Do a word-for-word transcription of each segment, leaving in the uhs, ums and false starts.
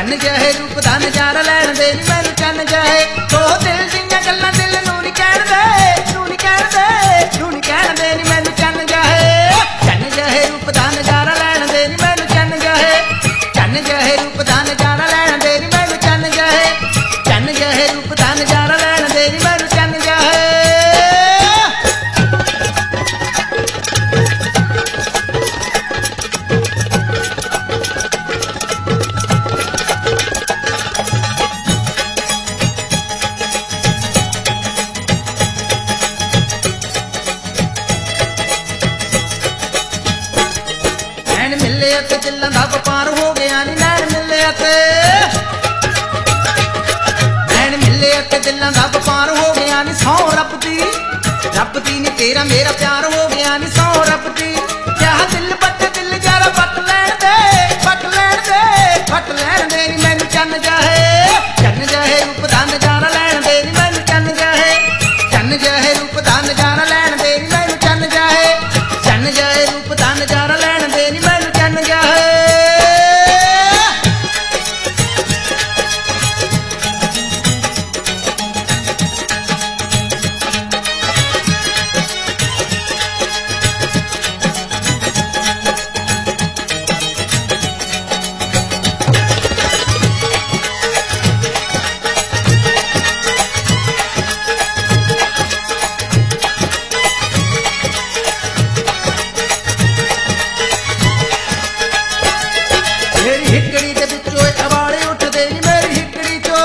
चन्न जहे रूप दा नजारा लैण दे नी मैनू चन्न जहे ओ दिल दियां गल्लां दिल नूं नी कहण दे नूं नी कहण दे नूं नी कहण दे नी मैनू चन्न जहे चन्न जहे रूप दा नजारा लैण दे नी मैनू चन्न जहे चन्न जहे रूप दा नजारा लैण दे नी मैनू चन्न जहे चन्न जहे रूप दा नजारा लैण दे नी मैनू चन्न जहे मिले ते दिलों दा व्यापार हो गया नी नैन मिले ते नैन मिले ते दिलों दा व्यापार हो गया नी सौ रब दी रब दी नी तेरा मेरा प्यार हो गया नी सौ रब दी क्या दिल बट दिल जरा पट लैण दे पट लैण दे पट लैण दे नी मैनू चन्न जहे चन्न जहे रूप दा नजारा लैण दे नी मैनू चन्न जहे चन्न जहे रूप दा नजारा लैण दे नी मैनू चन्न जहे चन्न जहे रूप दा नजारा लैण दे नी मैनू चन्न जहे मेरी हिकड़ी दे विचों अवाले उठदे नी मेरी हिकड़ी चो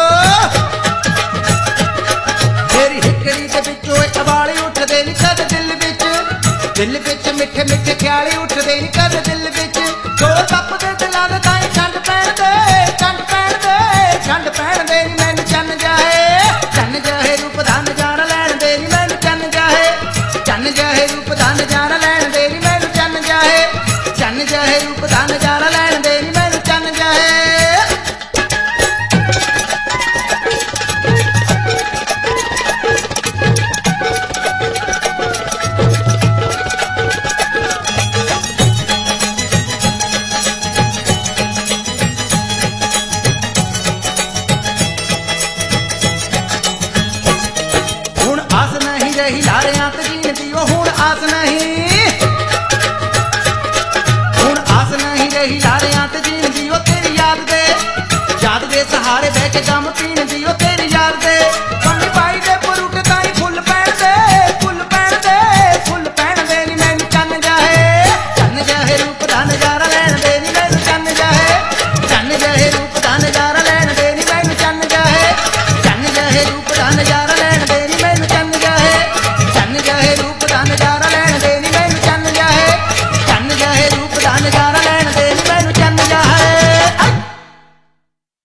मेरी हिकड़ी दे विचों अवाले उठदे नी कद दिल विच दिल विच मिठे मिठे ख्याले उठदे नी कद दिल विच जोर तपदे दिलां दे ताईं ठंड पैण दे ठंड पैण दे ठंड पैण दे नी मैनू चन्न जहे चन्न जहे रूप दा नजारा लैण दे नी मैनू चन्न जहे चन्न जहे रूप दा नजारा लैण दे नी मैनू चन्न जहे चन्न जहे रूप दा नजारा लैण दे नी मैनू चन्न जहे हुण आस नहीं रही लारियां ते जीण दी ओ हुण आस नहीं हुण आस नहीं रही लारियां ते जीण दी ओ तेरी याद दे याद दे सहारे बह के गम पीण दी ओ